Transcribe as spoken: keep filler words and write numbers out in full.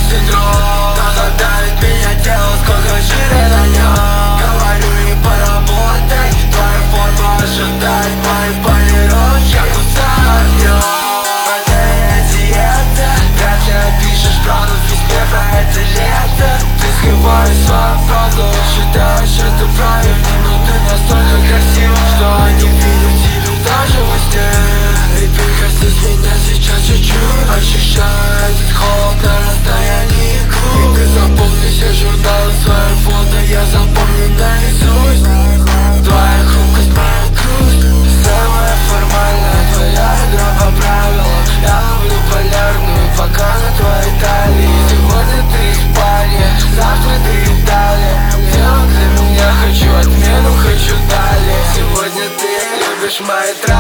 синдром. Но задавит меня тело, сколько жира на нем. Говорю не поработай, твоя форма ожидает мои полировки. Я кусаю ее. Пишешь правду в письме про это лето. Ты скрываешь свою правду, считаешь это правильным, но ты настолько красива, что они видят тебя даже во сне. И прикоснись меня сейчас чуть-чуть, ощущаю этот холод на расстоянии губ. И ты запомни все журналы, свои фото я запомню наизусть. Твоя хрупкость, моя грусть, самая формальная твоя игра по правилам. Я ловлю полярную, пока на твоей талии. Сегодня ты Испания, завтра ты Италия. Дело для меня, хочу отмену, хочу далее. Сегодня ты любишь мои травы.